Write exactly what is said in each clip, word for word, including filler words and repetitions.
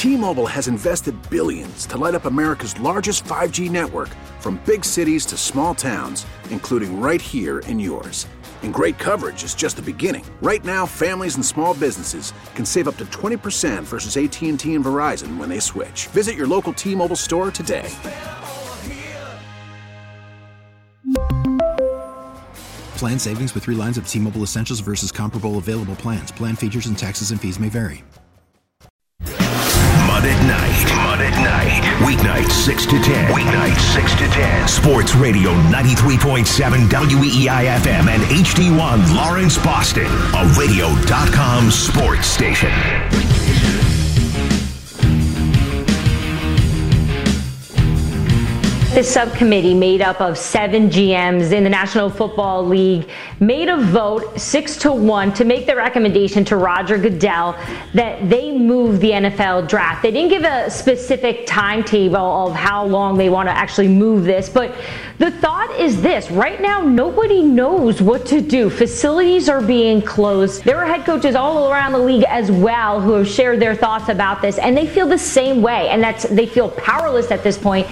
T-Mobile has invested billions to light up America's largest five G network, from big cities to small towns, including right here in yours. And great coverage is just the beginning. Right now, families and small businesses can save up to twenty percent versus A T and T and Verizon when they switch. Visit your local T-Mobile store today. Plan savings with three lines of T-Mobile Essentials versus comparable available plans. Plan features and taxes and fees may vary. Mud at Night. Mud at Night. Weeknights six to ten. Weeknights six to ten. Sports Radio ninety-three point seven W E I F M and H D one Lawrence, Boston. A radio dot com sports station. This subcommittee, made up of seven G Ms in the National Football League, made a vote six to one to make the recommendation to Roger Goodell that they move the N F L draft. They didn't give a specific timetable of how long they want to actually move this, but the thought is this: right now, nobody knows what to do. Facilities are being closed. There are head coaches all around the league as well who have shared their thoughts about this, and they feel the same way, and that's they feel powerless at this point.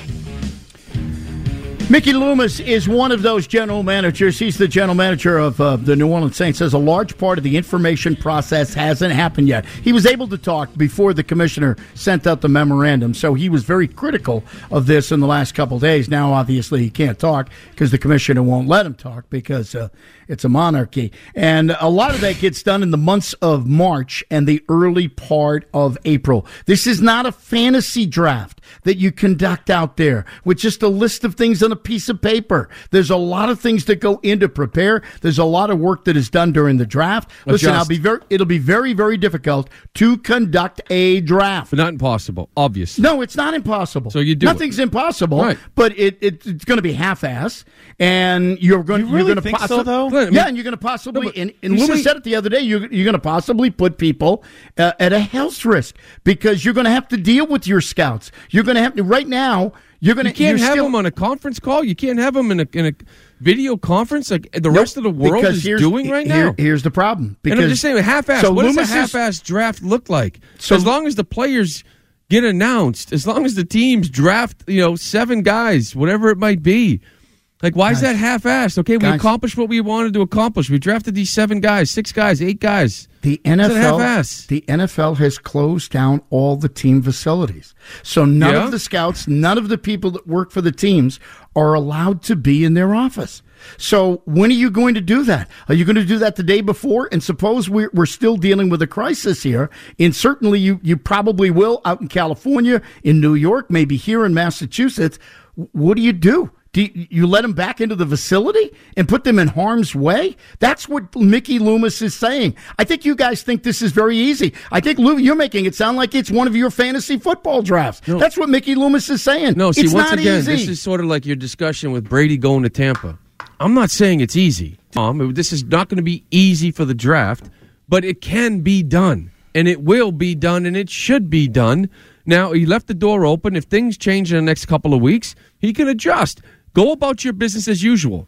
Mickey Loomis is one of those general managers. He's the general manager of uh, the New Orleans Saints. Says a large part of the information process hasn't happened yet. He was able to talk before the commissioner sent out the memorandum, so he was very critical of this in the last couple of days. Now, obviously, he can't talk because the commissioner won't let him talk because uh, it's a monarchy. And a lot of that gets done in the months of March and the early part of April. This is not a fantasy draft that you conduct out there with just a list of things on a piece of paper. There's a lot of things that go into prepare. There's a lot of work that is done during the draft. Adjust. Listen, I'll be very, it'll be very, very difficult to conduct a draft. But not impossible, obviously. No, it's not impossible. So you do Nothing's it. impossible, right. but it, it it's going to be half-ass, and you're going you really you're going to think possibly, so, though? I mean, yeah, and you're going to possibly, no, and, and you Loomis say- said it the other day, you're, you're going to possibly put people uh, at a health risk because you're going to have to deal with your scouts. You're going to have to, right now, You're gonna, you can't you're have still, them on a conference call. You can't have them in a in a video conference like the Nope, rest of the world because is here's- doing right here- now. Here's the problem. Because, and I'm just saying, half-assed. so what Loomis does a is- half-assed draft look like? So- as long as the players get announced, as long as the teams draft, you know, seven guys, whatever it might be. Like, why Guys. is that half-assed? Okay, we Guys. accomplished what we wanted to accomplish. We drafted these seven guys, six guys, eight guys. The N F L, Is it half-ass? the N F L has closed down all the team facilities. So none Yeah? of the scouts, none of the people that work for the teams are allowed to be in their office. So when are you going to do that? Are you going to do that the day before? And suppose we're, we're still dealing with a crisis here, and certainly you, you probably will out in California, in New York, maybe here in Massachusetts. What do you do? Do you, you let them back into the facility and put them in harm's way? That's what Mickey Loomis is saying. I think you guys think this is very easy. I think, Lou, you're making it sound like it's one of your fantasy football drafts. No. That's what Mickey Loomis is saying. No, see, it's once not again, easy. this is sort of like your discussion with Brady going to Tampa. I'm not saying it's easy, Tom. This is not going to be easy for the draft, but it can be done, and it will be done, and it should be done. Now, he left the door open. If things change in the next couple of weeks, he can adjust. Go about your business as usual.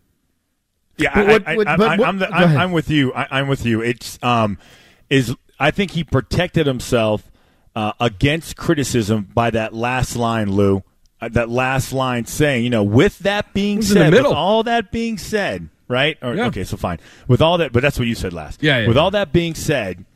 Yeah, But I, what- I, what- I, but I, what- I'm, the, go I'm, ahead. I'm with you. I, I'm with you. It's um, is I think he protected himself uh, against criticism by that last line, Lou. Uh, that last line saying, you know, with that being was in the said, with middle. all that being said, right? Or, Yeah. Okay, so fine. With all that, but that's what you said last. Yeah, yeah, With yeah. all that being said,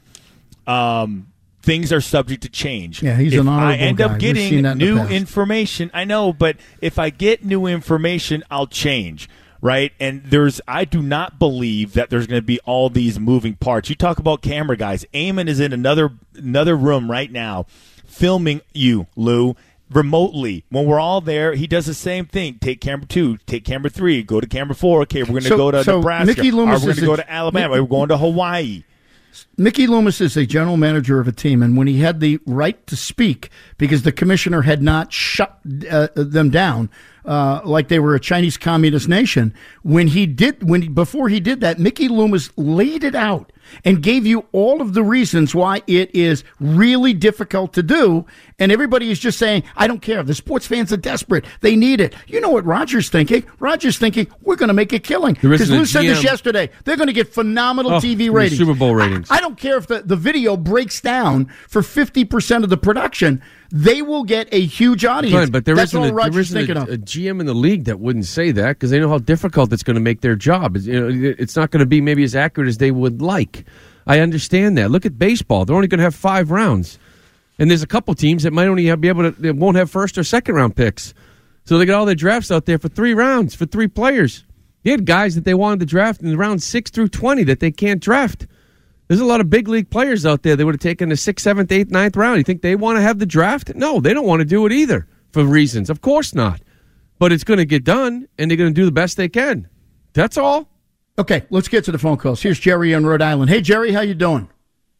um, things are subject to change. Yeah, he's if an honorable I end guy. up We've getting seen that in the new past. information, I know, but if I get new information, I'll change. Right, and there's I do not believe that there's going to be all these moving parts. You talk about camera guys. Eamon is in another another room right now, filming you, Lou, remotely. When we're all there, he does the same thing. Take camera two, take camera three, go to camera four. Okay, we're going to So- go to so Nebraska. Mickey Loomis Or we're is going to a- go to Alabama. Mickey- we're going to Hawaii. Mickey Loomis is a general manager of a team, and when he had the right to speak, because the commissioner had not shut uh, them down, uh, like they were a Chinese communist nation. When he did, when before he did that, Mickey Loomis laid it out and gave you all of the reasons why it is really difficult to do. And everybody is just saying, I don't care. The sports fans are desperate. They need it. You know what Roger's thinking? Roger's thinking, we're going to make a killing. Because Lou said this yesterday. They're going to get phenomenal oh, T V ratings. Super Bowl ratings. I, I don't care if the, the video breaks down for fifty percent of the production. They will get a huge audience. Fine, but there That's isn't, all a, Roger's there isn't thinking a, of. a G M in the league that wouldn't say that because they know how difficult it's going to make their job. It's, you know, it's not going to be maybe as accurate as they would like. I understand that. Look at baseball. They're only going to have five rounds. And there's a couple teams that might only have, be able to, they won't have first or second round picks. So they got all their drafts out there for three rounds, for three players. You had guys that they wanted to draft in round six through twenty that they can't draft. There's a lot of big league players out there that would have taken the sixth, seventh, eighth, ninth round. You think they want to have the draft? No, they don't want to do it either for reasons. Of course not. But it's going to get done, and they're going to do the best they can. That's all. Okay, let's get to the phone calls. Here's Jerry on Rhode Island. Hey, Jerry, how you doing?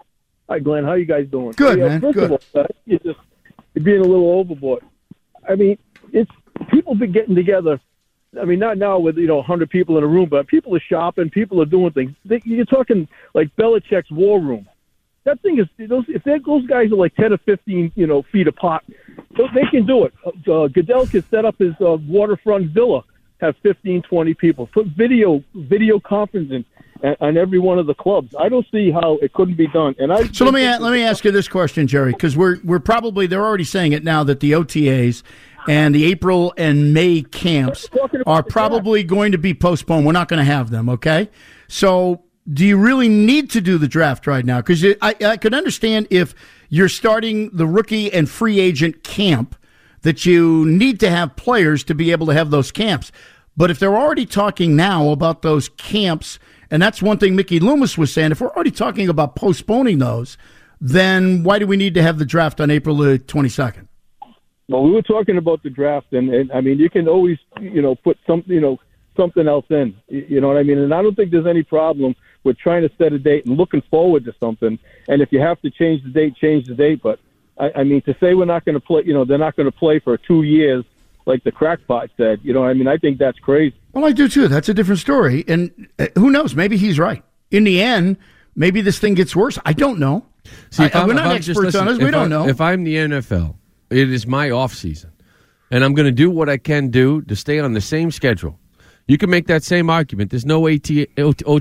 Hi, Glenn. How you guys doing? Good, hey, uh, man. First Good. of all, uh, you're just you're being a little overboard. I mean, it's people been getting together. I mean, not now with, you know, one hundred people in a room, but people are shopping, people are doing things. They, you're talking like Belichick's war room. That thing is, those if those guys are like ten or fifteen, you know, feet apart, they can do it. Uh, Goodell can set up his uh, waterfront villa, have fifteen, twenty people, put video video conferencing on every one of the clubs. I don't see how it couldn't be done. And I so let me let me ask you this question, Jerry, because we're we're probably they're already saying it now that the O T As and the April and May camps are probably going to be postponed. We're not going to have them. Okay, so do you really need to do the draft right now? Because I I could understand if you're starting the rookie and free agent camp that you need to have players to be able to have those camps. But if they're already talking now about those camps, and that's one thing Mickey Loomis was saying, if we're already talking about postponing those, then why do we need to have the draft on April the twenty-second? Well, we were talking about the draft, and, and I mean, you can always, you know, put some, you know, something else in. You know what I mean? And I don't think there's any problem with trying to set a date and looking forward to something. And if you have to change the date, change the date. But I, I mean, to say we're not going to play, you know, they're not going to play for two years, like the crackpot said. You know, I mean, I think that's crazy. Well, I do too. That's a different story. And uh, who knows? Maybe he's right. In the end, maybe this thing gets worse. I don't know. See, if I, I'm, we're if not I'm experts just, listen, on this. We don't I, know. If I'm the N F L, it is my off season, and I'm going to do what I can do to stay on the same schedule. You can make that same argument. There's no O T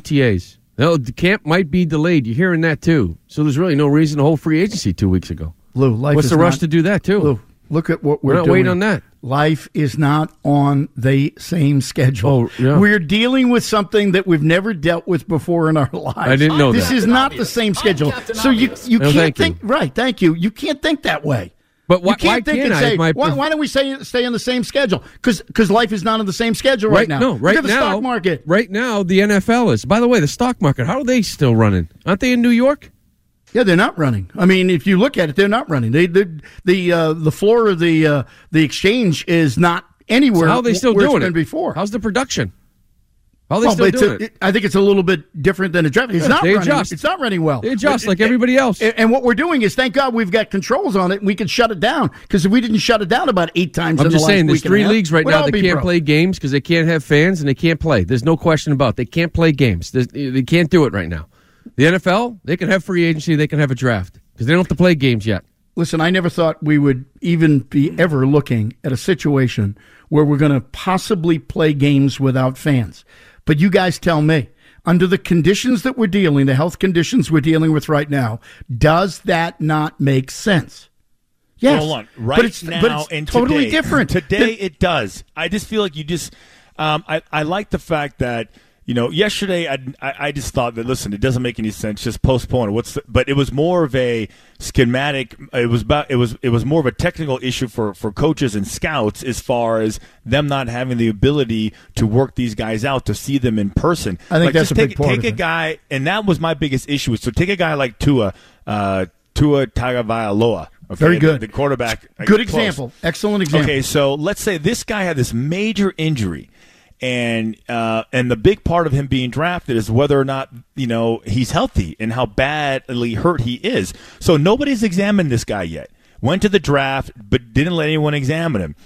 As. No, the camp might be delayed. You're hearing that too. So there's really no reason to hold free agency two weeks ago. Lou, life what's is the rush not, to do that too? Lou, look at what we're, we're not doing. waiting on that. Life is not on the same schedule. Oh, yeah. We're dealing with something that we've never dealt with before in our lives. I didn't know this that. is not the same schedule. So you you No, can't thank you. think right. Thank you. You can't think that way. But why, you can't why think can't and I? say, My, why, why don't we say stay on the same schedule? Because life is not on the same schedule right, right now. No, right Look at the now, stock market. Right now, the N F L is. By the way, the stock market. How are they still running? Aren't they in New York? Yeah, they're not running. I mean, if you look at it, they're not running. They, they the uh, the floor of the uh, the exchange is not anywhere. So how are they still where doing it's it been before? How's the production? How are they well, still but doing it's a, it? I think it's a little bit different than a draft. It's Yeah, not they running. adjust. It's not running well. They adjust But- like everybody else. And, and what we're doing is, thank God, we've got controls on it. We can shut it down because if we didn't shut it down about eight times, I'm in just the last saying, there's week and a three half, leagues right we'd now all that be can't broke. play games because they can't have fans and they can't play. There's no question about it. They can't play games. There's, they can't do it right now. The N F L, they can have free agency. They can have a draft because they don't have to play games yet. Listen, I never thought we would even be ever looking at a situation where we're going to possibly play games without fans. But you guys tell me, under the conditions that we're dealing, the health conditions we're dealing with right now, does that not make sense? Yes. Hold on. Right but it's, now but it's and totally today, different. Today The- it does. I just feel like you just um, – I, I like the fact that, you know, yesterday I, I, I just thought that, listen, it doesn't make any sense. Just postpone it. What's the, but it was more of a schematic. It was about, it was it was more of a technical issue for, for coaches and scouts as far as them not having the ability to work these guys out, to see them in person. I think like, that's just a take, big part Take of a it. guy, and that was my biggest issue. So take a guy like Tua, uh, Tua Tagovailoa. Okay, Very good. The, the quarterback. Good close. example. Excellent example. Okay, so let's say this guy had this major injury, and uh, and the big part of him being drafted is whether or not, you know, he's healthy and how badly hurt he is. So nobody's examined this guy yet. Went to the draft, but didn't let anyone examine him.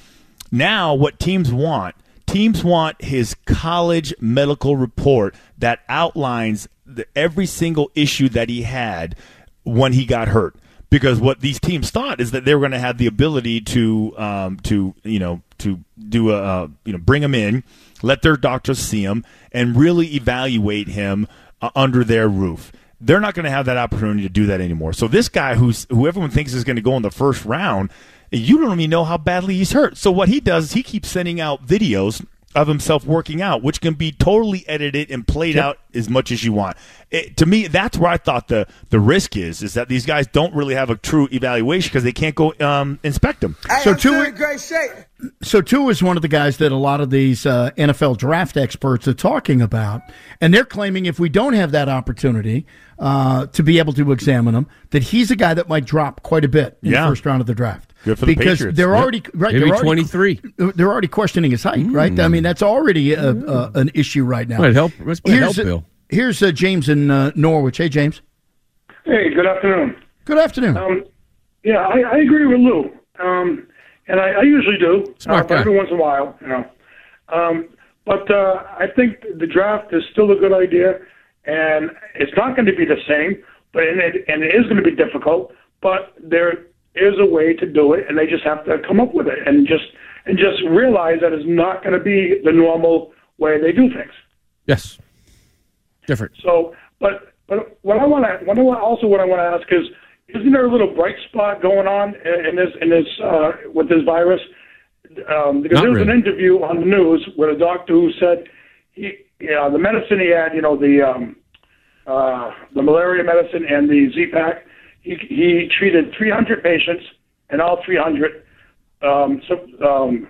Now, what teams want, teams want his college medical report that outlines the, every single issue that he had when he got hurt. Because what these teams thought is that they were going to have the ability to, um, to you know, to do a, uh, you know, bring him in, let their doctors see him, and really evaluate him uh, under their roof. They're not going to have that opportunity to do that anymore. So this guy, who's who everyone thinks is going to go in the first round, you don't even know how badly he's hurt. So what he does is he keeps sending out videos of himself working out, which can be totally edited and played yep. out as much as you want. It, to me, that's where I thought the, the risk is, is that these guys don't really have a true evaluation because they can't go um, inspect them. Hey, so I'm Tua, in great shape. So Tua is one of the guys that a lot of these uh, N F L draft experts are talking about, and they're claiming if we don't have that opportunity uh, to be able to examine him, that he's a guy that might drop quite a bit in yeah. the first round of the draft. Good for the because Patriots. they're yep. already right. Maybe they're already, twenty-three. They're already questioning his height, mm. right? I mean, that's already a, a, an issue right now. Might help. Might here's help, Bill. Here's uh, James in uh, Norwich. Hey, James. Hey, good afternoon. Good afternoon. Um, yeah, I, I agree with Lou, um, and I, I usually do, uh, but every once in a while, you know. Um, but uh, I think the draft is still a good idea, and it's not going to be the same, but and it, and it is going to be difficult. But there is a way to do it, and they just have to come up with it and just and just realize that it's not going to be the normal way they do things. Yes, different. So, but but what I want to, what I want, also what I want to ask is, isn't there a little bright spot going on in this in this uh, with this virus? Um, because Not there was really. an interview on the news with a doctor who said he, you know, the medicine he had, you know, the um, uh, the malaria medicine and the Z-Pak. He, he treated three hundred patients, and all three hundred um, so, um,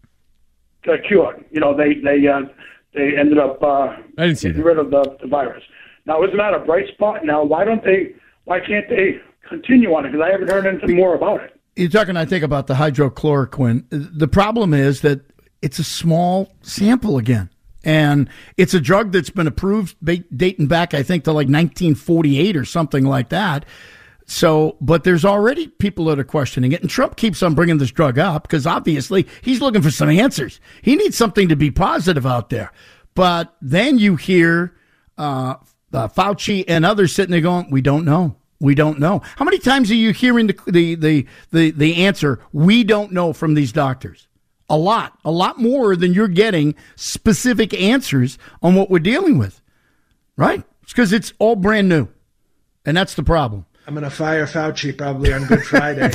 got cured. You know, they they uh, they ended up uh, I didn't see getting that. rid of the, the virus. Now, isn't that a bright spot? Now, why don't they? Why can't they continue on it? Because I haven't heard anything more about it. You're talking, I think, about the hydrochloroquine. The problem is that it's a small sample again. And it's a drug that's been approved dating back, I think, to like nineteen forty-eight or something like that. So, but there's already people that are questioning it. And Trump keeps on bringing this drug up because obviously he's looking for some answers. He needs something to be positive out there. But then you hear uh, uh, Fauci and others sitting there going, we don't know. We don't know. How many times are you hearing the, the, the, the, the answer, we don't know, from these doctors? A lot. A lot more than you're getting specific answers on what we're dealing with. Right? It's because it's all brand new. And that's the problem. I'm going to fire Fauci probably on Good Friday.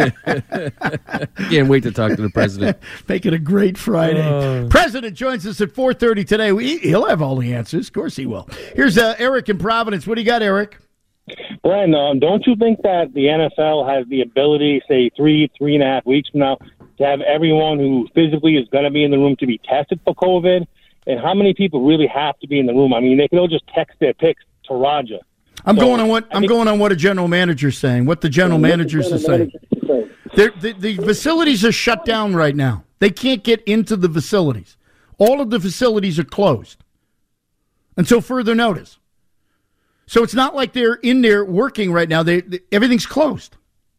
Can't wait to talk to the president. Make it a great Friday. Uh, president joins us at four thirty today. We, he'll have all the answers. Of course he will. Here's uh, Eric in Providence. What do you got, Eric? Glenn, um, don't you think that the N F L has the ability, say, three, three and a half weeks from now, to have everyone who physically is going to be in the room to be tested for COVID? And how many people really have to be in the room? I mean, they can all just text their picks to Roger. I'm so, going on what I'm going on what a general manager's saying. What the general managers are saying. The, the facilities are shut down right now. They can't get into the facilities. All of the facilities are closed until further notice. So it's not like they're in there working right now. They, they everything's closed.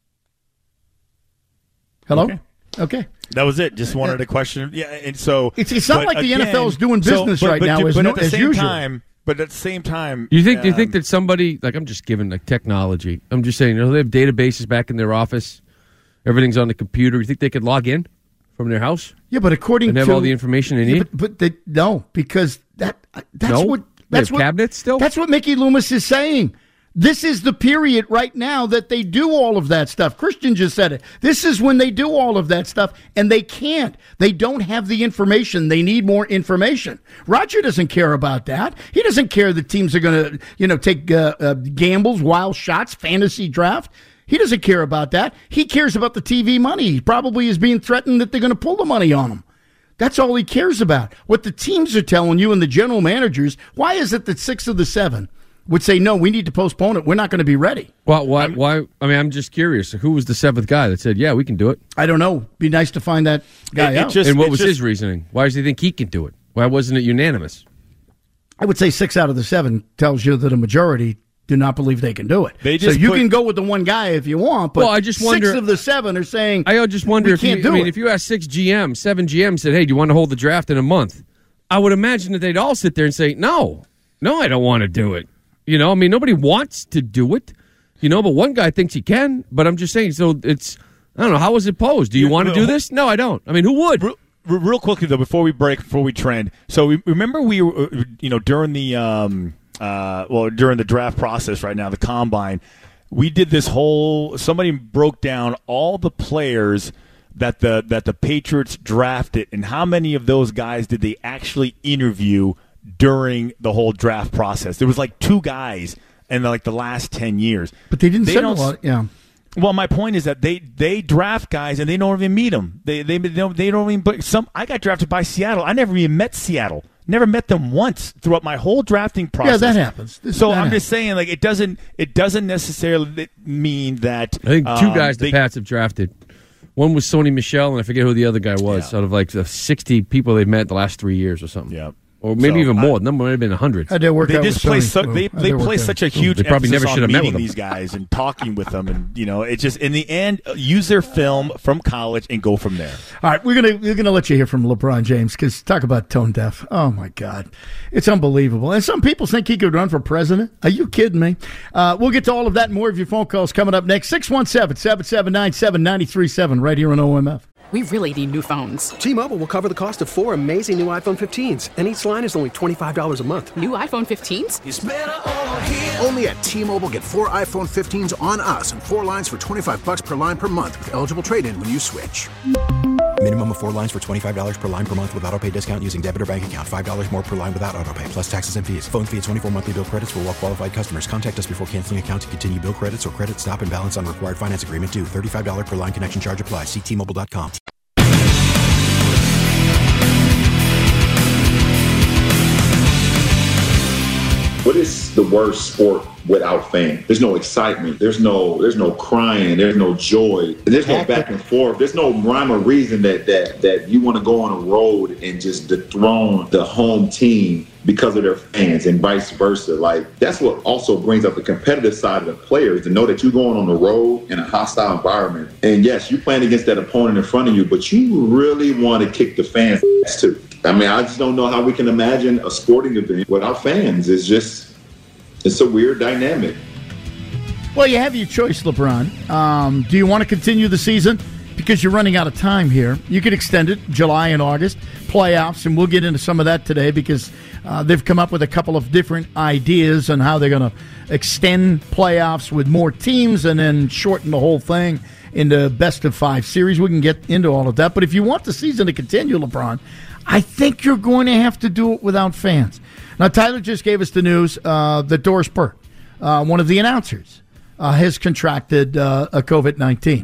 Hello? Okay. Okay. That was it. Just wanted a question. Yeah, and so it's it's not like again, the N F L is doing business so, but, right but, now but, as, but no, at the as same usual. time, but at the same time, Do you think? um, do you think that somebody, like, I'm just giving like technology? I'm just saying, you know, they have databases back in their office. Everything's on the computer. You think they could log in from their house? Yeah, but according and have to all the information they yeah, need. but, but they, no, because that that's No? what They that's have what cabinets still. That's what Mickey Loomis is saying. This is the period right now that they do all of that stuff. Christian just said it. This is when they do all of that stuff, and they can't. They don't have the information. They need more information. Roger doesn't care about that. He doesn't care that teams are going to, you know, take uh, uh, gambles, wild shots, fantasy draft. He doesn't care about that. He cares about the T V money. He probably is being threatened that they're going to pull the money on him. That's all he cares about. What the teams are telling you and the general managers, why is it that six of the seven would say, no, we need to postpone it. We're not going to be ready. Well, why? Why? I mean, I'm just curious. Who was the seventh guy that said, yeah, we can do it? I don't know. Be nice to find that guy It- it out. just- And what it's was just- his reasoning? Why does he think he can do it? Why wasn't it unanimous? I would say six out of the seven tells you that a majority do not believe they can do it. They just so you put, can go with the one guy if you want, but well, I just wonder, six of the seven are saying I just wonder we if can't you, do I mean, it. if you ask six G Ms, seven G Ms said, hey, do you want to hold the draft in a month? I would imagine that they'd all sit there and say, no, no, I don't want to do it. You know, I mean, nobody wants to do it, you know, but one guy thinks he can. But I'm just saying, so it's, I don't know, how was it posed? Do you want to do this? No, I don't. I mean, who would? Real, real quickly, though, before we break, before we trend. So we, remember we were, you know, during the, um, uh, well, during the draft process right now, the combine, we did this whole, somebody broke down all the players that the that the Patriots drafted and how many of those guys did they actually interview during the whole draft process. There was like two guys in like the last ten years. But they didn't they send a lot, yeah. Well, my point is that they, they draft guys and they don't even meet them. They they they don't, they don't even. But some I got drafted by Seattle. I never even met Seattle. Never met them once throughout my whole drafting process. Yeah, that happens. This, so that I'm happens. just saying, like it doesn't it doesn't necessarily mean that. I think two um, guys the they, Pats have drafted. One was Sony Michel, and I forget who the other guy was. Yeah. Out of like the sixty people they've met the last three years or something. Yeah. Or maybe So, even more. I- the number might have been hundreds. How'd that work They out just with play. Sony? So, Well, they how'd they that work play out? such a huge They probably emphasis never should on have met meeting with them. these guys and talking with them, and you know, it just in the end uh, use their film from college and go from there. All right, we're gonna we're gonna let you hear from LeBron James because talk about tone deaf. Oh my God, it's unbelievable. And some people think he could run for president. Are you kidding me? Uh, we'll get to all of that and more of your phone calls coming up next. six one seven, seven seven nine, seven nine three seven right here on O M F. We really need new phones. T-Mobile will cover the cost of four amazing new iPhone fifteens, and each line is only twenty-five dollars a month. New iPhone fifteens? It's better over here. Only at T-Mobile, get four iPhone fifteens on us and four lines for twenty-five bucks per line per month with eligible trade-in when you switch. Minimum of four lines for twenty-five dollars per line per month with autopay discount using debit or bank account. five dollars more per line without autopay, plus taxes and fees. Phone fee at twenty-four monthly bill credits for well-qualified customers. Contact us before canceling account to continue bill credits or credit stop and balance on required finance agreement due. thirty-five dollars per line connection charge applies. See T Mobile dot com. What is the worst sport without fans? There's no excitement. There's no there's no crying. There's no joy. There's no back and forth. There's no rhyme or reason that that that you want to go on a road and just dethrone the home team because of their fans and vice versa. Like, that's what also brings up the competitive side of the players, to know that you're going on the road in a hostile environment. And yes, you're playing against that opponent in front of you, but you really want to kick the fans' ass too. I mean, I just don't know how we can imagine a sporting event without fans. It's just, it's a weird dynamic. Well, you have your choice, LeBron. Um, do you want to continue the season? Because you're running out of time here. You could extend it July and August, playoffs, and we'll get into some of that today because uh, they've come up with a couple of different ideas on how they're going to extend playoffs with more teams and then shorten the whole thing into best of five series. We can get into all of that. But if you want the season to continue, LeBron, I think you're going to have to do it without fans. Now, Tyler just gave us the news uh, that Doris Burke, uh, one of the announcers, uh, has contracted uh, a COVID nineteen.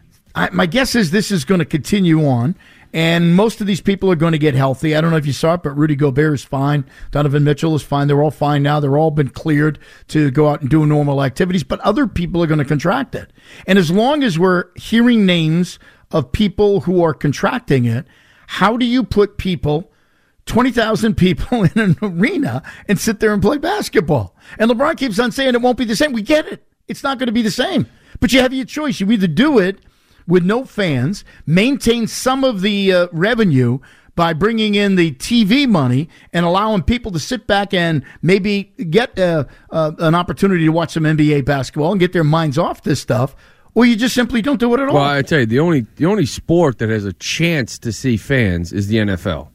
I, my guess is this is going to continue on, and most of these people are going to get healthy. I don't know if you saw it, but Rudy Gobert is fine. Donovan Mitchell is fine. They're all fine now. They're all been cleared to go out and do normal activities, but other people are going to contract it. And as long as we're hearing names of people who are contracting it, how do you put people, twenty thousand people in an arena and sit there and play basketball? And LeBron keeps on saying it won't be the same. We get it. It's not going to be the same. But you have your choice. You either do it with no fans, maintain some of the uh, revenue by bringing in the T V money and allowing people to sit back and maybe get uh, uh, an opportunity to watch some N B A basketball and get their minds off this stuff, or you just simply don't do it at all. Well, I tell you, the only the only sport that has a chance to see fans is the N F L.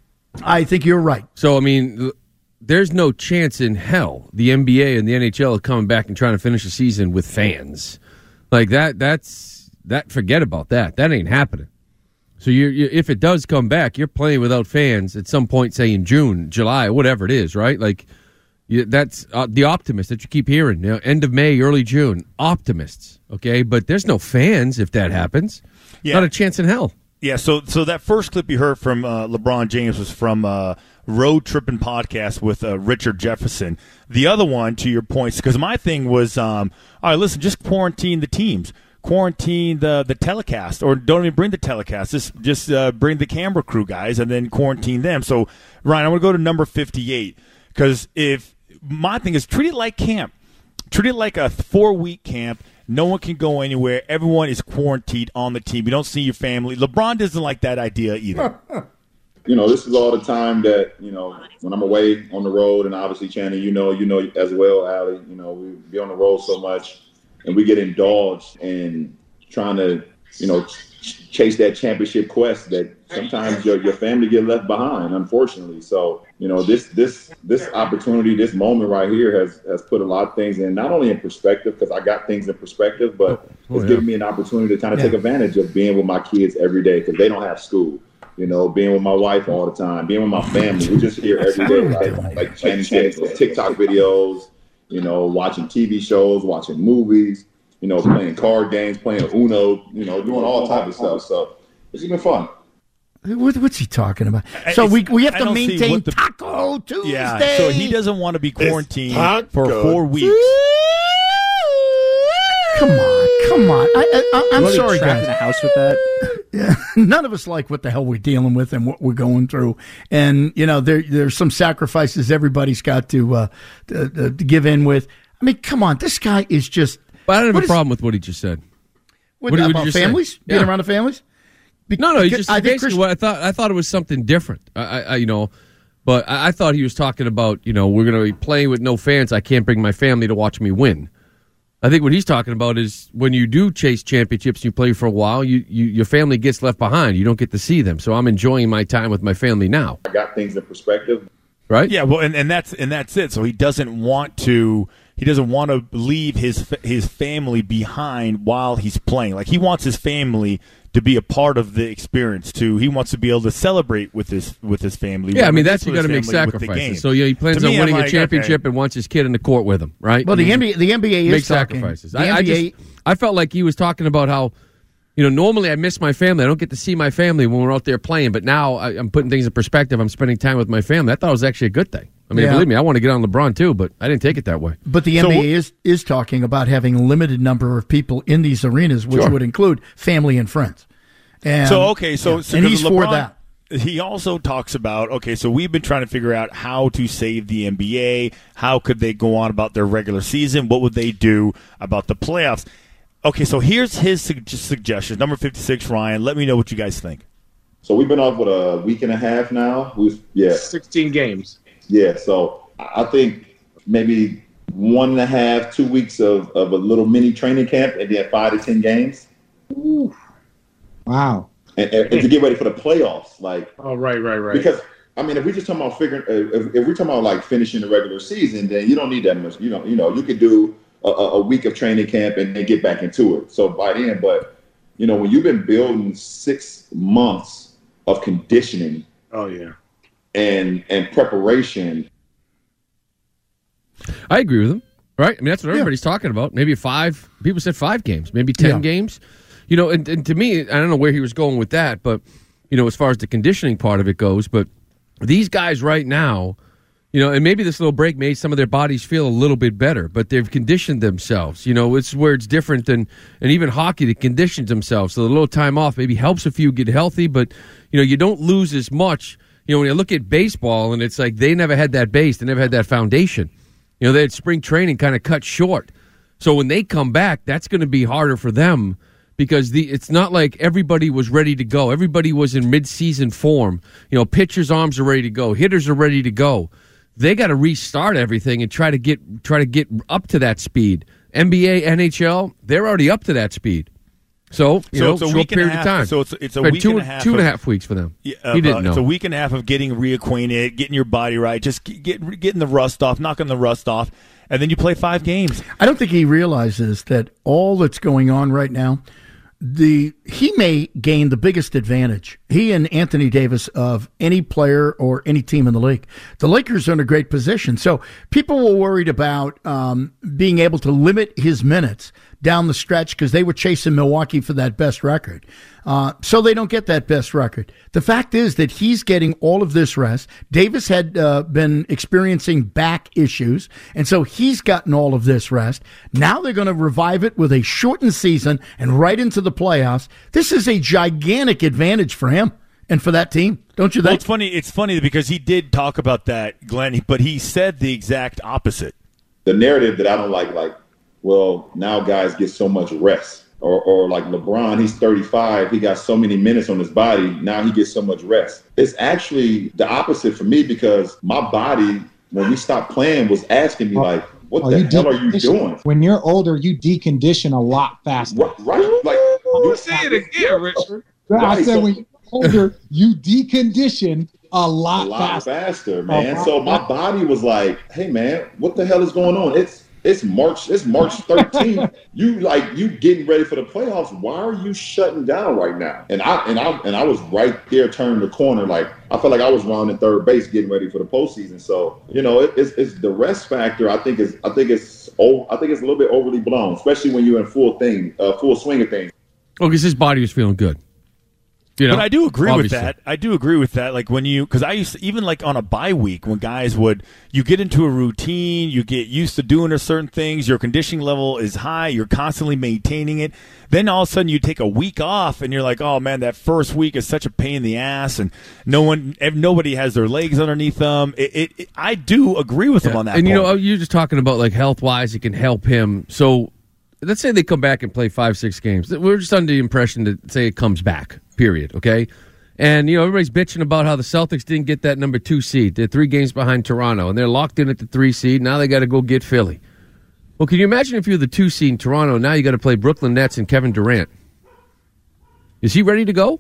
I think you're right. So, I mean, there's no chance in hell the N B A and the N H L are coming back and trying to finish the season with fans. Like that, that's... That forget about that. That ain't happening. So you, you, if it does come back, you're playing without fans at some point, say in June, July, whatever it is, right? Like you, that's uh, the optimists that you keep hearing. You know, end of May, early June, optimists. Okay, but there's no fans if that happens. Yeah. Not a chance in hell. Yeah. So, so that first clip you heard from uh, LeBron James was from uh, Road Trippin' Podcast with uh, Richard Jefferson. The other one, to your points, because my thing was, um, all right, listen, just quarantine the teams. Quarantine the the telecast, or don't even bring the telecast. Just just uh, bring the camera crew guys, and then quarantine them. So, Ryan, I want to go to number fifty-eight because if my thing is treat it like camp. treat it like a four-week camp. No one can go anywhere. Everyone is quarantined on the team. You don't see your family. LeBron doesn't like that idea either. You know, this is all the time that, you know, when I'm away on the road, and obviously, Channing, you know, you know as well, Allie, you know, we be on the road so much, and we get indulged in trying to, you know, ch- chase that championship quest that sometimes your, your family get left behind, unfortunately. So, you know, this this this opportunity, this moment right here has has put a lot of things in, not only in perspective, because I got things in perspective, but oh, it's yeah. given me an opportunity to kind of yeah. take advantage of being with my kids every day because they don't have school. You know, being with my wife all the time, being with my family. We're just here every day, like, like Channing said, TikTok videos, you know, watching T V shows, watching movies, you know, playing card games, playing Uno, you know, doing all types of stuff. So it's been fun. What, what's he talking about? So we we have to maintain Taco Tuesday. Yeah, so he doesn't want to be quarantined for four weeks. Come on, come on. I, I, I'm really sorry, trapped guys. In a house with that. Yeah, none of us like what the hell we're dealing with and what we're going through. And you know, there there's some sacrifices everybody's got to, uh, to, to give in with. I mean, come on, this guy is just. But I don't have a is, problem with what he just said. What, what, about what families? Say? Being yeah. around the families? Be- no, no. He just I basically Christian- what I thought. I thought it was something different. I, I you know, but I, I thought he was talking about, you know, we're going to be playing with no fans. I can't bring my family to watch me win. I think what he's talking about is when you do chase championships and you play for a while, you, you your family gets left behind. You don't get to see them. So I'm enjoying my time with my family now. I got things in perspective. Right? Yeah, well, and, and that's and that's it. So he doesn't want to he doesn't want to leave his his family behind while he's playing. Like he wants his family to be a part of the experience too. He wants to be able to celebrate with his with his family. Yeah, I mean that's you got to make sacrifices. So yeah, he plans on winning like, a championship okay. and wants his kid in the court with him, right? Well, the N B A, the N B A is make talking. sacrifices. The I, N B A, I just I felt like he was talking about how, you know, normally I miss my family. I don't get to see my family when we're out there playing, but now I, I'm putting things in perspective. I'm spending time with my family. I thought it was actually a good thing. I mean, yeah. believe me, I want to get on LeBron too, but I didn't take it that way. But the so, N B A is is talking about having a limited number of people in these arenas, which sure. would include family and friends. And, so okay, so, yeah. so and he's LeBron, for that. He also talks about okay, so we've been trying to figure out how to save the N B A. How could they go on about their regular season? What would they do about the playoffs? Okay, so here's his su- suggestions. Number fifty-six, Ryan. Let me know what you guys think. So we've been off with a week and a half now. We've yeah, sixteen games. Yeah, so I think maybe one and a half, two weeks of, of a little mini training camp, and then five to ten games. Ooh. Wow. And, and, and to get ready for the playoffs, like oh right, right, right. Because I mean, if we're just talking about figuring, if, if we're talking about like finishing the regular season, then you don't need that much. You know, you know, you could do a, a week of training camp and then get back into it. So by then, but you know, when you've been building six months of conditioning, oh yeah, and and preparation, I agree with him. Right? I mean, that's what everybody's yeah. talking about. Maybe five. People said five games, maybe ten yeah. games. You know, and, and to me, I don't know where he was going with that, but, you know, as far as the conditioning part of it goes, but these guys right now, you know, and maybe this little break made some of their bodies feel a little bit better, but they've conditioned themselves. You know, it's where it's different than, and even hockey, that conditions themselves. So the little time off maybe helps a few get healthy, but, you know, you don't lose as much. You know, when you look at baseball, and it's like they never had that base, they never had that foundation. You know, they had spring training kind of cut short. So when they come back, that's going to be harder for them. Because the it's not like everybody was ready to go. Everybody was in mid-season form. You know, pitchers' arms are ready to go. Hitters are ready to go. They got to restart everything and try to get try to get up to that speed. N B A, N H L, they're already up to that speed. So, you so know, it's a short week period and a half, of time. So it's, it's a right, week two, and a half. Two and a of, half weeks for them. Yeah, he didn't uh, know. It's a week and a half of getting reacquainted, getting your body right, just get, getting the rust off, knocking the rust off, and then you play five games. I don't think he realizes that all that's going on right now, The he may gain the biggest advantage, he and Anthony Davis, of any player or any team in the league. The Lakers are in a great position. So people were worried about um, being able to limit his minutes down the stretch because they were chasing Milwaukee for that best record. Uh, so they don't get that best record. The fact is that he's getting all of this rest. Davis had uh, been experiencing back issues, and so he's gotten all of this rest. Now they're going to revive it with a shortened season and right into the playoffs. This is a gigantic advantage for him and for that team, don't you think? Well, it's funny. It's funny because he did talk about that, Glenn, but he said the exact opposite. the narrative that I don't like, like, well, now guys get so much rest. Or, or like LeBron, he's thirty-five. He got so many minutes on his body. Now he gets so much rest. It's actually the opposite for me because my body, when we stopped playing, was asking me, like, what oh, the you hell are you doing? When you're older, you decondition a lot faster. Right? right? Like, you say it again, Richard. Right, I said so, when you're older, you decondition a lot, a lot faster. faster, man. So my body was like, hey, man, what the hell is going on? It's It's March. It's March thirteenth. you like you getting ready for the playoffs. Why are you shutting down right now? And I and I and I was right there, turning the corner. Like I felt like I was rounding third base, getting ready for the postseason. So you know, it, it's, it's the rest factor. I think is I think it's oh I think it's a little bit overly blown, especially when you're in full thing, uh, full swing of things. Oh, because his body was feeling good. You know, but I do agree obviously. with that. I do agree with that. Like when you, because I used to, even like on a bye week when guys would, you get into a routine, you get used to doing a certain things, your conditioning level is high, you're constantly maintaining it. Then all of a sudden you take a week off and you're like, oh man, that first week is such a pain in the ass, and no one, nobody has their legs underneath them. It, it, it I do agree with yeah. him on that. And point. you know, you're just talking about like health wise, it can help him. So let's say they come back and play five, six games. We're just under the impression that say it comes back. Period. Okay. And, you know, everybody's bitching about how the Celtics didn't get that number two seed. They're three games behind Toronto, and they're locked in at the three seed. Now they got to go get Philly. Well, can you imagine if you're the two seed in Toronto, now you got to play Brooklyn Nets and Kevin Durant? Is he ready to go?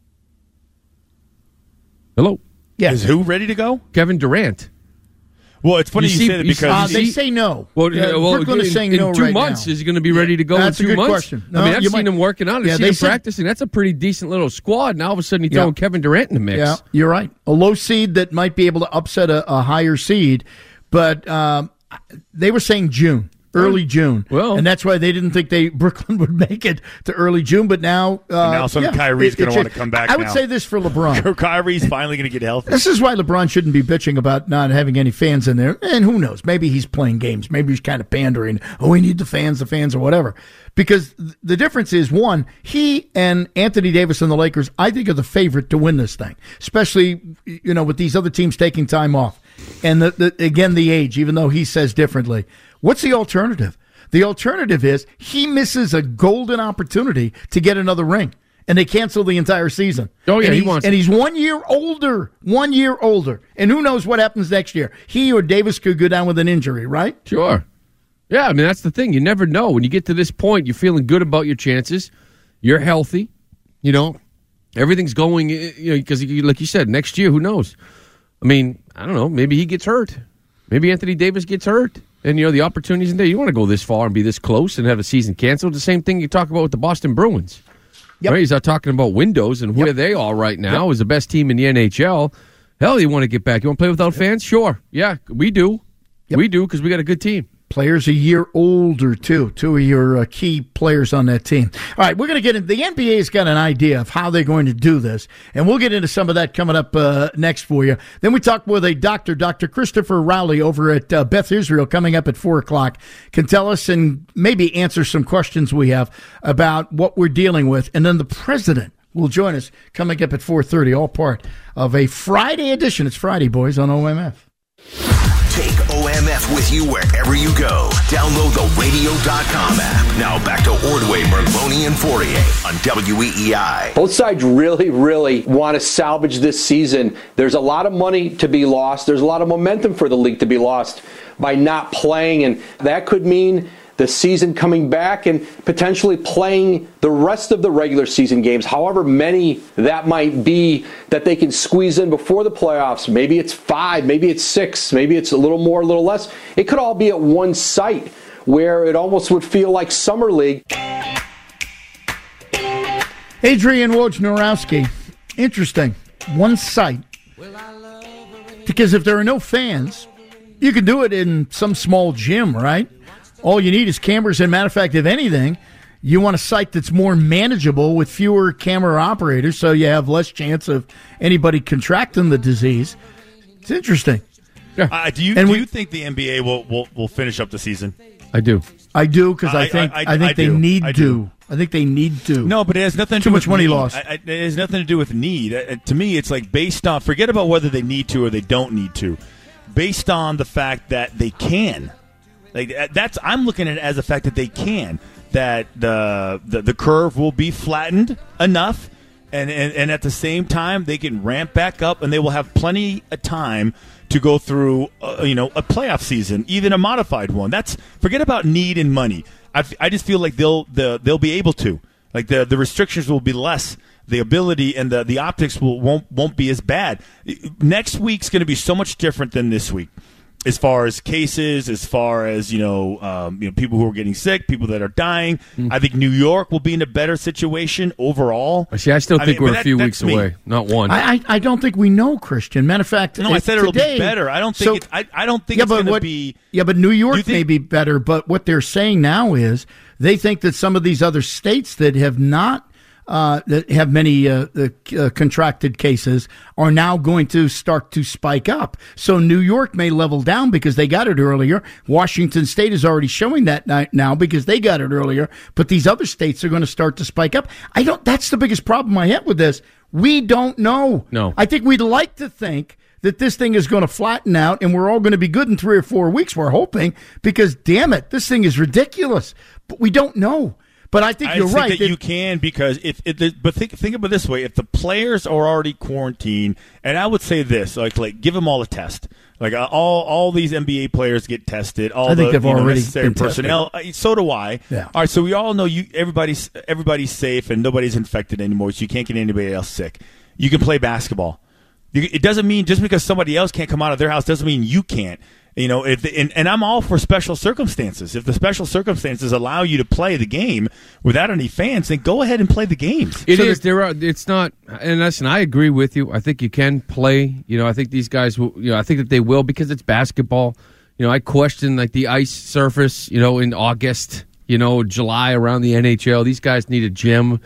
Hello? Yeah. Is who ready to go? Kevin Durant. Well, it's funny you, you you see, say that you because uh, they say no. Well, yeah, well Brooklyn in, is saying in no two right months now. is he going to be ready to go That's in two a good months? question. No, I mean, I've you seen might, him working out. I've yeah, seen him said, practicing. That's a pretty decent little squad. Now all of a sudden, you throw yeah. Kevin Durant in the mix. Yeah, you're right. A low seed that might be able to upset a, a higher seed, but um, they were saying June. Early June, well, and that's why they didn't think they Brooklyn would make it to early June. But now, uh, now some yeah, Kyrie's it, going it to want to come back. I would now. say this for LeBron: Kyrie's finally going to get healthy. This is why LeBron shouldn't be bitching about not having any fans in there. And who knows? Maybe he's playing games. Maybe he's kind of pandering. Oh, we need the fans, the fans, or whatever. Because the difference is, one, he and Anthony Davis and the Lakers, I think, are the favorite to win this thing, especially, you know, with these other teams taking time off. And, the, the, again, the age, even though he says differently. What's the alternative? The alternative is he misses a golden opportunity to get another ring, and they cancel the entire season. Oh, yeah, and he he's, wants And it. he's one year older, one year older. And who knows what happens next year? He or Davis could go down with an injury, right? Sure. Yeah, I mean, that's the thing. You never know. When you get to this point, you're feeling good about your chances. You're healthy. You know, everything's going, you know, because like you said, next year, who knows? I mean, I don't know. Maybe he gets hurt. Maybe Anthony Davis gets hurt. And, you know, the opportunity's in there. You want to go this far and be this close and have a season canceled. The same thing you talk about with the Boston Bruins. Yep. Right? He's not talking about windows and where yep. they are right now yep. is the best team in the N H L. Hell, you want to get back. You want to play without fans? Sure. Yeah, we do. Yep. We do because we got a good team. Players a year older, too. Two of your uh, key players on that team. All right, we're going to get into the N B A's got an idea of how they're going to do this, and we'll get into some of that coming up uh, next for you. Then we talk with a doctor, Doctor Christopher Rowley over at uh, Beth Israel, coming up at four o'clock, can tell us and maybe answer some questions we have about what we're dealing with. And then the president will join us coming up at four thirty, all part of a Friday edition. It's Friday, boys, on O M F. Take O M F with you wherever you go. Download the radio dot com app. Now back to Ordway, Merloni, and Fourier on W E E I. Both sides really, really want to salvage this season. There's a lot of money to be lost. There's a lot of momentum for the league to be lost by not playing, and that could mean the season coming back and potentially playing the rest of the regular season games, however many that might be that they can squeeze in before the playoffs. Maybe it's five, maybe it's six, maybe it's a little more, a little less. It could all be at one site where it almost would feel like Summer League. Adrian Wojnarowski, interesting. One site. Because if there are no fans, you can do it in some small gym, right? All you need is cameras. And matter of fact, if anything, you want a site that's more manageable with fewer camera operators so you have less chance of anybody contracting the disease. It's interesting. Yeah. Uh, do you and do we, you think the N B A will, will, will finish up the season? I do. I do because I, I think I, I, I think I they do. need I to. I think they need to. No, but it has nothing to Too do much with money need. lost. I, I, it has nothing to do with need. Uh, to me, it's like based on, forget about whether they need to or they don't need to, based on the fact that they can. Like that's I'm looking at it as the fact that they can. That the, the the curve will be flattened enough, and, and, and at the same time they can ramp back up, and they will have plenty of time to go through, uh, you know, a playoff season, even a modified one. That's forget about need and money. I, I just feel like they'll the, they'll be able to, like the the restrictions will be less, the ability and the the optics will won't won't be as bad. Next week's going to be so much different than this week. As far as cases, as far as you know, um, you know, people who are getting sick, people that are dying. Mm. I think New York will be in a better situation overall. See, I still think I mean, we're a that, few weeks me. away, not one. I, I, I don't think we know, Christian. Matter of fact, no, I said it'll today, be better. I don't think. So, it's, I, I don't think yeah, it's going to be. Yeah, but New York think, may be better. But what they're saying now is they think that some of these other states that have not. Uh, that have many uh, uh, contracted cases are now going to start to spike up. So New York may level down because they got it earlier. Washington State is already showing that now because they got it earlier. But these other states are going to start to spike up. I don't. That's the biggest problem I have with this. We don't know. No. I think we'd like to think that this thing is going to flatten out and we're all going to be good in three or four weeks. We're hoping because, damn it, this thing is ridiculous. But we don't know. But I think I you're think right. that you can because if, if but think think about it this way: if the players are already quarantined, and I would say this, like like give them all a test. Like uh, all all these N B A players get tested. All I think the they've you know, already necessary been personnel. Uh, so do I. Yeah. All right. So we all know you. Everybody's everybody's safe and nobody's infected anymore. So you can't get anybody else sick. You can play basketball. You, it doesn't mean just because somebody else can't come out of their house doesn't mean you can't. You know, if and, and I'm all for special circumstances. If the special circumstances allow you to play the game without any fans, then go ahead and play the games. It so is. There are. It's not. And listen, I agree with you. I think you can play. You know, I think these guys will. You know, I think that they will because it's basketball. You know, I question like the ice surface. You know, in August. You know, July around the N H L. These guys need a gym.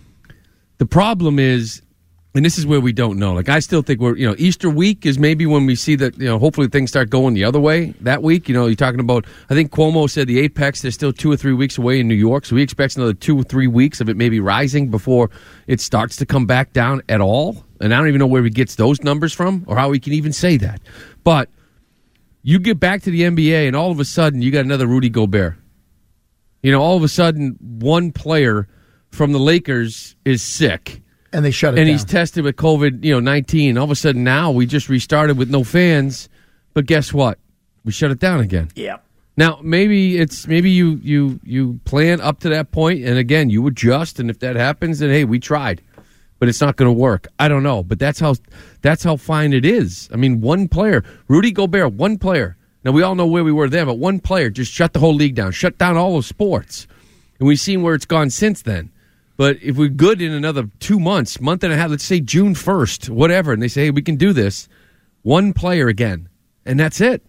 The problem is. And this is where we don't know. Like, I still think we're, you know, Easter week is maybe when we see that, you know, hopefully things start going the other way that week. You know, you're talking about, I think Cuomo said the apex, they're still two or three weeks away in New York. So he expects another two or three weeks of it maybe rising before it starts to come back down at all. And I don't even know where he gets those numbers from or how he can even say that. But you get back to the N B A and all of a sudden you got another Rudy Gobert. You know, all of a sudden one player from the Lakers is sick. And they shut it and down. And he's tested with COVID, you know, nineteen. All of a sudden now we just restarted with no fans. But guess what? We shut it down again. Yeah. Now, maybe it's maybe you you you plan up to that point, and again, you adjust, and if that happens, then hey, we tried. But it's not going to work. I don't know. But that's how that's how fine it is. I mean, one player, Rudy Gobert, one player. Now, we all know where we were then, but one player just shut the whole league down, shut down all of sports. And we've seen where it's gone since then. But if we're good in another two months, month and a half, let's say June first, whatever, and they say, hey, we can do this, one player again, and that's it.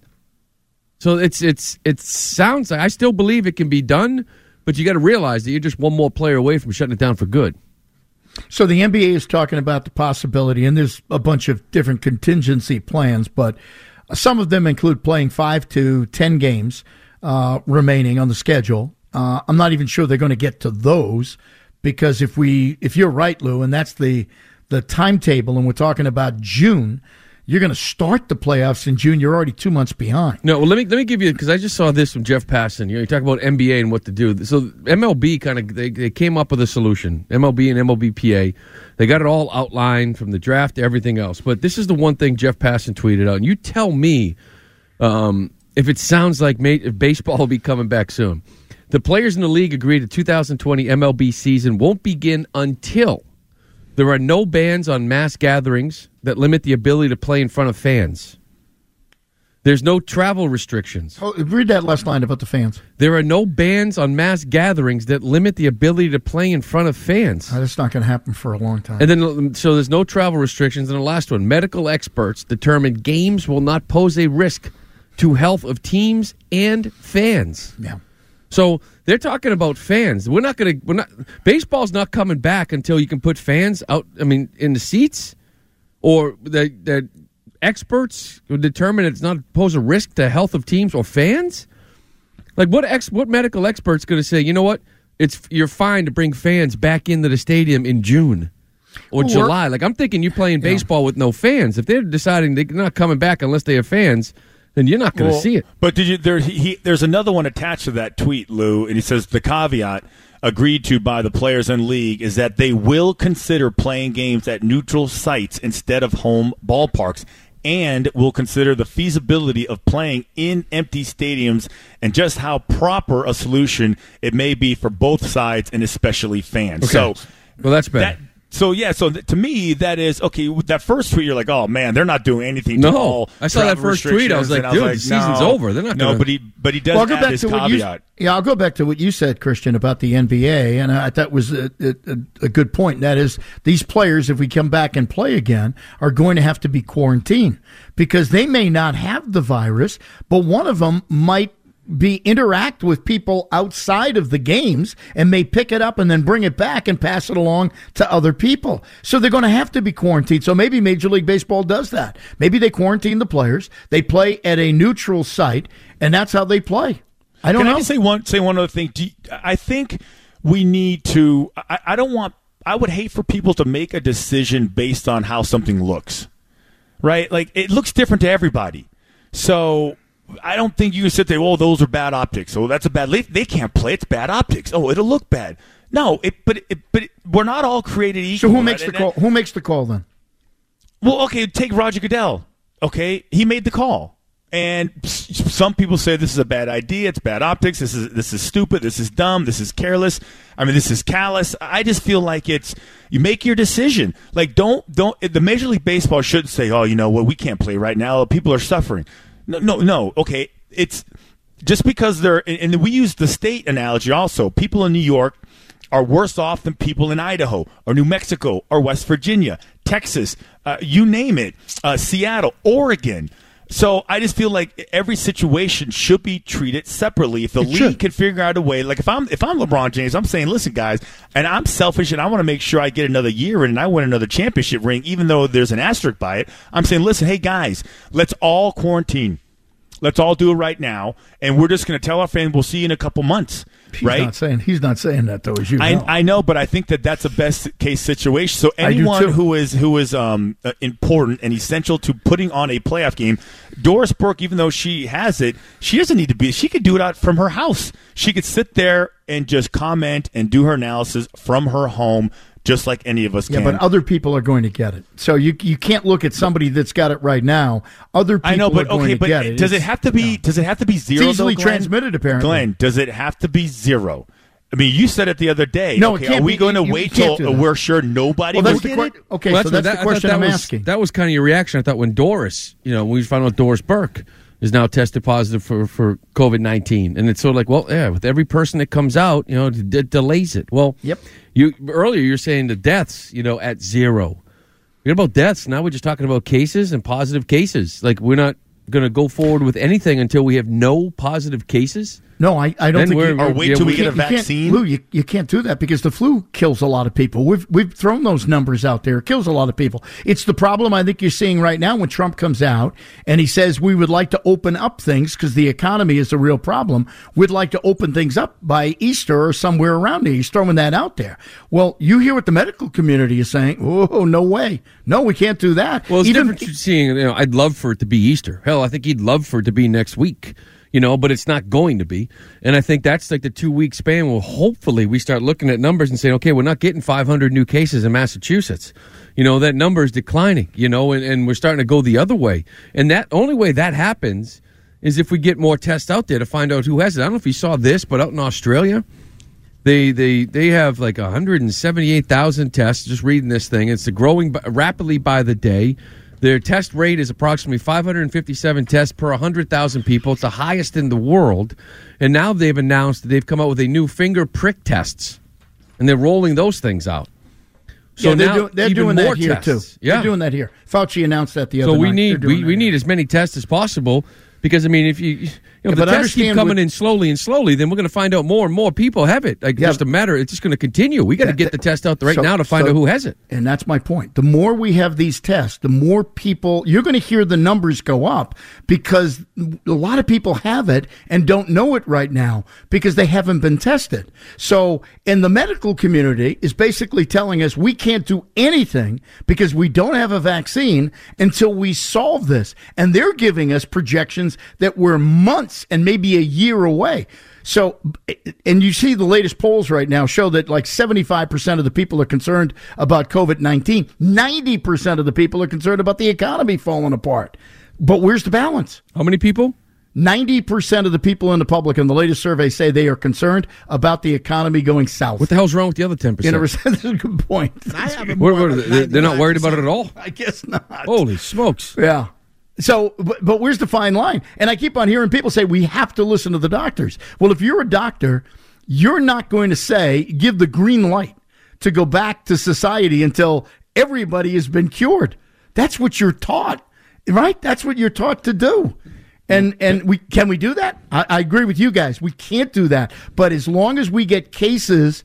So it's it's it sounds like I still believe it can be done, but you got to realize that you're just one more player away from shutting it down for good. So the N B A is talking about the possibility, and there's a bunch of different contingency plans, but some of them include playing five to ten games uh, remaining on the schedule. Uh, I'm not even sure they're going to get to those. Because if we, if you're right, Lou, and that's the the timetable, and we're talking about June, you're going to start the playoffs in June. You're already two months behind. No, well, let me let me give you because I just saw this from Jeff Passan. You know, you talk about N B A and what to do. So M L B kind of they, they came up with a solution. M L B and M L B P A, they got it all outlined from the draft to everything else. But this is the one thing Jeff Passan tweeted out, and you tell me um, if it sounds like may, if baseball will be coming back soon. The players in the league agree the two thousand twenty M L B season won't begin until there are no bans on mass gatherings that limit the ability to play in front of fans. There's no travel restrictions. Oh, read that last line about the fans. There are no bans on mass gatherings that limit the ability to play in front of fans. Oh, that's not going to happen for a long time. And then, so there's no travel restrictions. And the last one, medical experts determine games will not pose a risk to health of teams and fans. Yeah. So they're talking about fans. We're not going to. We're not. Baseball's not coming back until you can put fans out. I mean, in the seats, or the the experts will determine it's not pose a risk to health of teams or fans. Like what ex? What medical expert's going to say? You know what? It's you're fine to bring fans back into the stadium in June or well, July. Like I'm thinking, you're playing baseball yeah. with no fans. If they're deciding they're not coming back unless they have fans. then you're not going to Well, see it. But did you? There, he, he, there's another one attached to that tweet, Lou, and he says the caveat agreed to by the players and league is that they will consider playing games at neutral sites instead of home ballparks, and will consider the feasibility of playing in empty stadiums and just how proper a solution it may be for both sides and especially fans. Okay. So, well, that's better. That, So, yeah, so th- to me, that is, okay, with that first tweet, you're like, oh, man, they're not doing anything to No. all I saw that travel first tweet, I was like, restrictions. And dude, the season's no, over. They're not No, gonna- but he, but he does Well, I'll go add back his to what caveat. you, yeah, I'll go back to what you said, Christian, about the N B A, and I thought was a, a, a good point. And that is, these players, if we come back and play again, are going to have to be quarantined because they may not have the virus, but one of them might be interact with people outside of the games and may pick it up and then bring it back and pass it along to other people. So they're going to have to be quarantined. So maybe Major League Baseball does that. Maybe they quarantine the players. They play at a neutral site, and that's how they play. I don't Can know. I just say one, say one other thing? Do you, I think we need to, I, I don't want, I would hate for people to make a decision based on how something looks, right? Like, it looks different to everybody. So I don't think you can sit there, oh, those are bad optics. Oh, that's a bad, they can't play, it's bad optics. Oh, it'll look bad. No, it, but it, but it, we're not all created equal. So who makes right? the call? Who makes the call then? Well, okay, take Roger Goodell. Okay, he made the call, and s- some people say this is a bad idea. It's bad optics. This is this is stupid. This is dumb. This is careless. I mean, this is callous. I just feel like it's you make your decision. Like, don't don't the Major League Baseball shouldn't say, oh, you know what, we can't play right now. People are suffering. No, no, no. Okay, it's just because they're and and we use the state analogy also. People in New York are worse off than people in Idaho or New Mexico or West Virginia, Texas, uh, you name it, uh, Seattle, Oregon. So I just feel like every situation should be treated separately. If the It league should. can figure out a way, like if I'm if I'm LeBron James, I'm saying, listen, guys, and I'm selfish and I want to make sure I get another year in and I win another championship ring, even though there's an asterisk by it. I'm saying, listen, hey guys, let's all quarantine. Let's all do it right now, and we're just going to tell our fans we'll see you in a couple months. He's right? not saying he's not saying that though, as you know. I, I know, but I think that that's a best case situation. So I do anyone too. who is who is um, uh, important and essential to putting on a playoff game, Doris Burke, even though she has it, she doesn't need to be. She could do it out from her house. She could sit there and just comment and do her analysis from her home, just like any of us Yeah, can. but other people are going to get it. So you you can't look at somebody that's got it right now. Other people I know, but are going okay, to but get it. does it It's- have to be? Does it have to be zero? It's easily though, Glenn? transmitted, apparently. Glenn, does it have to be zero? I mean, you said it the other day. No, it okay, can't are we be- going to you- you wait can't till do that. we're sure nobody Well, will that's the get que- it? okay, Well, so what- that's that- the I thought question that I'm was, asking. That was kind of your reaction. I thought when Doris, you know, when we found out Doris Burke is now tested positive for, for COVID nineteen. And it's sort of like, well, yeah, with every person that comes out, you know, it, it delays it. Well, yep. You earlier you're saying the deaths, you know, at zero. Forget about deaths. Now we're just talking about cases and positive cases. Like, we're not going to go forward with anything until we have no positive cases. No, I, I don't Then think we're- you, Or wait till we get a can't- you can't- vaccine? Lou, you, you can't do that because the flu kills a lot of people. We've we've thrown those numbers out there. It kills a lot of people. It's the problem I think you're seeing right now when Trump comes out and he says we would like to open up things because the economy is a real problem. We'd like to open things up by Easter or somewhere around there. He's throwing that out there. Well, you hear what the medical community is saying. Oh, no way. No, we can't do that. Well, it's Even, different from seeing, you know, I'd love for it to be Easter. Hell, I think he'd love for it to be next week, you know, but it's not going to be. And I think that's like the two-week span where hopefully we start looking at numbers and saying, okay, we're not getting five hundred new cases in Massachusetts. You know, that number is declining, you know, and, and we're starting to go the other way. And that only way that happens is if we get more tests out there to find out who has it. I don't know if you saw this, but out in Australia, They they they have like one hundred seventy-eight thousand tests. Just reading this thing, it's growing b- rapidly by the day. Their test rate is approximately five hundred fifty-seven tests per one hundred thousand people. It's the highest in the world. And now they've announced that they've come out with a new finger prick tests, and they're rolling those things out. So yeah, they're, now do, they're even doing more that here tests. too. Yeah, They're doing that here. Fauci announced that the other so we night. need They're doing we, that we here. need as many tests as possible because I mean if you You know, Yeah, if the but tests keep understand coming with- in slowly and slowly, then we're going to find out more and more people have it. Like, Yeah. just a matter, it's just going to continue. We got to That- get the test out right So- now to find so- out who has it. And that's my point. The more we have these tests, the more people, you're going to hear the numbers go up because a lot of people have it and don't know it right now because they haven't been tested. So, and the medical community is basically telling us we can't do anything because we don't have a vaccine until we solve this. And they're giving us projections that we're months and maybe a year away. So, and you see the latest polls right now show that like seventy-five percent of the people are concerned about COVID nineteen. ninety percent of the people are concerned about the economy falling apart. But where's the balance? How many people? ninety percent of the people in the public in the latest survey say they are concerned about the economy going south. What the hell's wrong with the other ten percent? That's a good point. What, what, they're, they're not worried about it at all? I guess not. Holy smokes. Yeah. So, but, but where's the fine line? And I keep on hearing people say we have to listen to the doctors. Well, if you're a doctor, you're not going to say, give the green light to go back to society until everybody has been cured. That's what you're taught, right? That's what you're taught to do. And and we can we do that? I, I agree with you guys. We can't do that. But as long as we get cases,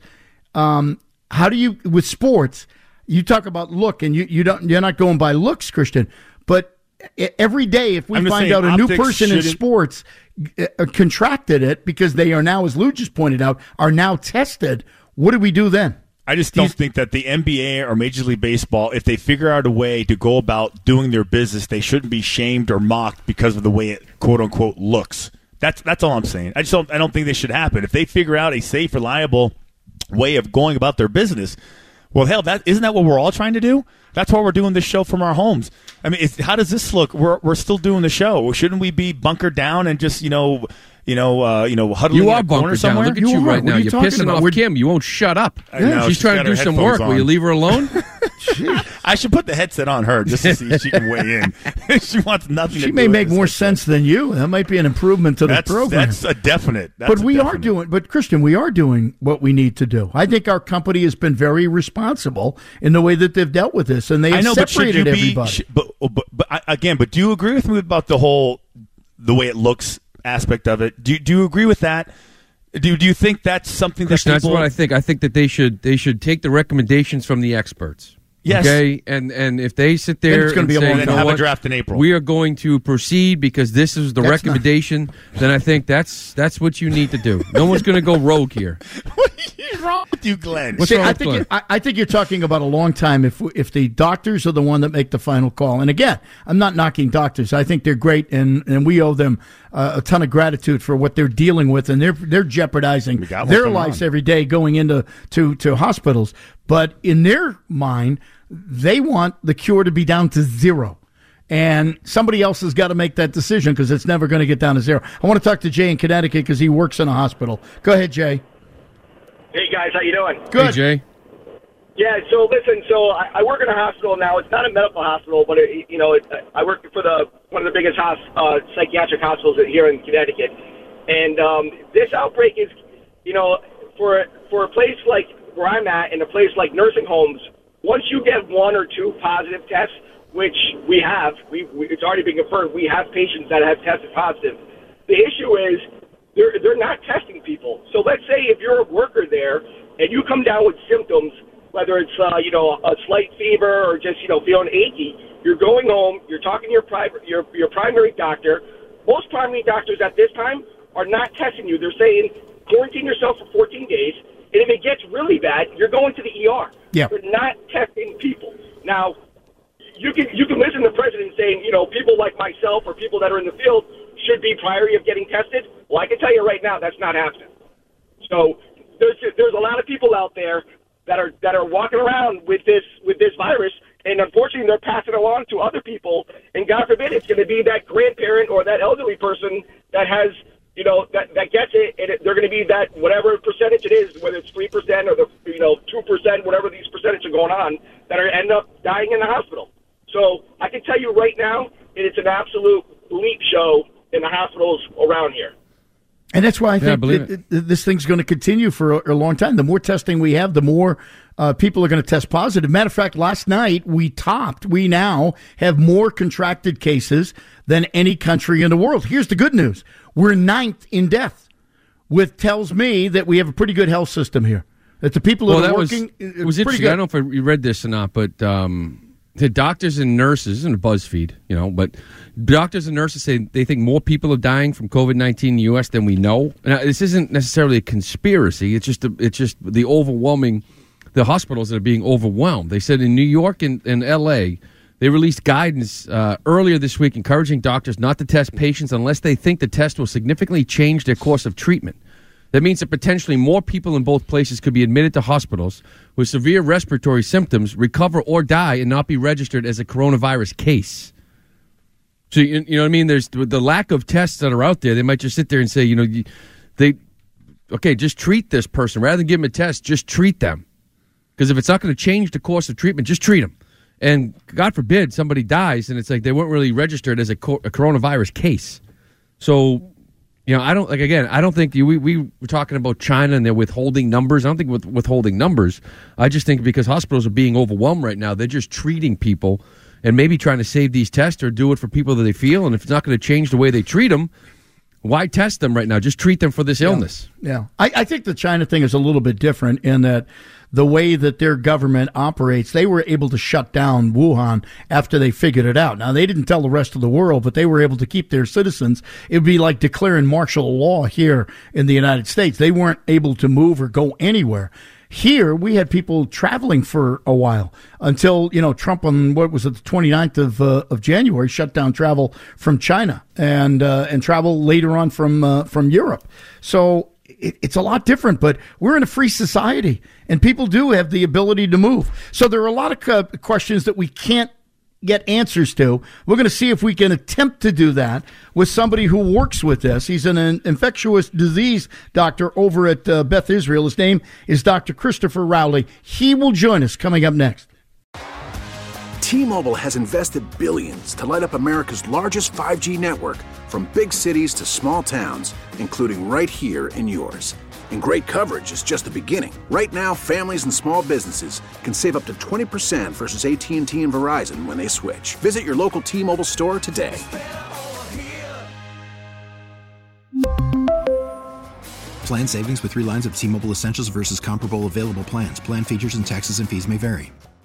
um, how do you with sports? You talk about look, and you you don't you're not going by looks, Christian. But every day, if we I'm just find saying out a new optics person in shouldn't- sports uh, contracted it because they are now, as Lou just pointed out, are now tested, what do we do then? I just don't think that the N B A or Major League Baseball, if they figure out a way to go about doing their business, they shouldn't be shamed or mocked because of the way it quote unquote looks. That's that's all I'm saying. I just don't I don't think this should happen. If they figure out a safe, reliable way of going about their business, well, hell, that isn't that what we're all trying to do? That's why we're doing this show from our homes. I mean, it's, how does this look? We're we're still doing the show. Shouldn't we be bunkered down and just you know, you know, uh, you know, huddling You in are a corner bunkered down. somewhere? Look at you, are. right What now. are you You're talking pissing about? off We're- Kim. You won't shut up. I know, She's she's trying got to do her some headphones work. Will you on. leave her alone? I should put the headset on her just to see if she can weigh in. She wants nothing to She do may with make this more headset. sense than you. That might be an improvement to the That's, program. that's a definite. That's but a we are definite. doing, but Christian, we are doing what we need to do. I think our company has been very responsible in the way that they've dealt with this, and they I have know, but should separated you be? everybody. sh- But, but, but I- again, but do you agree with me about the whole the way it looks aspect of it? Do do you agree with that? Do do you think that's something that Christian, that's people? what I think. I think that they should they should take the recommendations from the experts. Yes. Okay, and and if they sit Then there it's gonna and be a say, long you time. know Have a what, draft in April. we are going to proceed because this is the That's recommendation, then I think that's that's what you need to do. No one's going to go rogue here. What is wrong with you, Glenn? What's See, wrong I with think Glenn? I, I think you're talking about a long time. If if the doctors are the one that make the final call, and again, I'm not knocking doctors. I think they're great, and, and we owe them uh, a ton of gratitude for what they're dealing with, and they're they're jeopardizing got one their coming lives on. every day going into to to hospitals. But in their mind, they want the cure to be down to zero. And somebody else has got to make that decision because it's never going to get down to zero. I want to talk to Jay in Connecticut because he works in a hospital. Go ahead, Jay. Hey guys, how you doing? Good. Hey, Jay. Yeah, so listen, so I, I work in a hospital now. It's not a medical hospital, but it, you know, it, I work for the one of the biggest hos, uh, psychiatric hospitals here in Connecticut. And um, this outbreak is, you know, for for a place like where I'm at, and a place like nursing homes, once you get one or two positive tests, which we have, we, we it's already been confirmed, we have patients that have tested positive. The issue is they're they're not testing people. So let's say if you're a worker there and you come down with symptoms, whether it's uh, you know a slight fever or just you know feeling achy, you're going home, you're talking to your private your your primary doctor. Most primary doctors at this time are not testing you. They're saying quarantine yourself for fourteen days, and if it gets really bad, you're going to the E R. Yeah. They're not testing people. Now, you can you can listen to the president saying, you know, people like myself or people that are in the field should be priority of getting tested. Well, I can tell you right now that's not happening. So there's there's a lot of people out there that are that are walking around with this with this virus, and unfortunately they're passing it along to other people. And God forbid it's going to be that grandparent or that elderly person that has you know that that gets it, and it, they're going to be that whatever percentage it is, whether it's three percent or the you know two percent, whatever these percentages are going on, that are end up dying in the hospital. So I can tell you right now, it's an absolute bleep show in the hospitals around here. And that's why I Yeah, I think believe that, that this thing's going to continue for a, a long time. The more testing we have, the more uh, people are going to test positive. Matter of fact, last night we topped. We now have more contracted cases than any country in the world. Here's the good news. We're ninth in death, which tells me that we have a pretty good health system here. That the people well, that are that working was, it was interesting. good. I don't know if you read this or not, but um, the doctors and nurses, and BuzzFeed, you know, but doctors and nurses say they think more people are dying from COVID nineteen in the U S than we know. Now, this isn't necessarily a conspiracy. It's just a, it's just the overwhelming, the hospitals that are being overwhelmed. They said in New York and, and L A, they released guidance uh, earlier this week encouraging doctors not to test patients unless they think the test will significantly change their course of treatment. That means that potentially more people in both places could be admitted to hospitals with severe respiratory symptoms, recover or die, and not be registered as a coronavirus case. So, you, you know what I mean? There's the lack of tests that are out there. They might just sit there and say, you know, they, okay, just treat this person. Rather than give them a test, just treat them. Because if it's not going to change the course of treatment, just treat them. And God forbid somebody dies and it's like they weren't really registered as a, co- a coronavirus case. So... You know, I don't, like, again, I don't think, you, we, we were talking about China and they're withholding numbers. I don't think with withholding numbers. I just think because hospitals are being overwhelmed right now, they're just treating people and maybe trying to save these tests or do it for people that they feel. And if it's not going to change the way they treat them, why test them right now? Just treat them for this illness. Yeah, yeah. I, I think the China thing is a little bit different in that the way that their government operates, they were able to shut down Wuhan after they figured it out. Now, they didn't tell the rest of the world, but they were able to keep their citizens. It would be like declaring martial law here in the United States. They weren't able to move or go anywhere. Here, we had people traveling for a while until, you know, Trump on, what was it, the twenty-ninth of, uh, of January, shut down travel from China and uh, and travel later on from uh, from Europe. So it, it's a lot different, but we're in a free society, and people do have the ability to move. So there are a lot of uh, questions that we can't get answers to. We're going to see if we can attempt to do that with somebody who works with this. He's an infectious disease doctor over at uh, Beth Israel. His name is Doctor Christopher Rowley. He will join us coming up next. T-Mobile has invested billions to light up America's largest five G network, from big cities to small towns, including right here in yours. And great coverage is just the beginning. Right now, families and small businesses can save up to twenty percent versus A T and T and Verizon when they switch. Visit your local T-Mobile store today. Plan savings with three lines of T-Mobile Essentials versus comparable available plans. Plan features and taxes and fees may vary.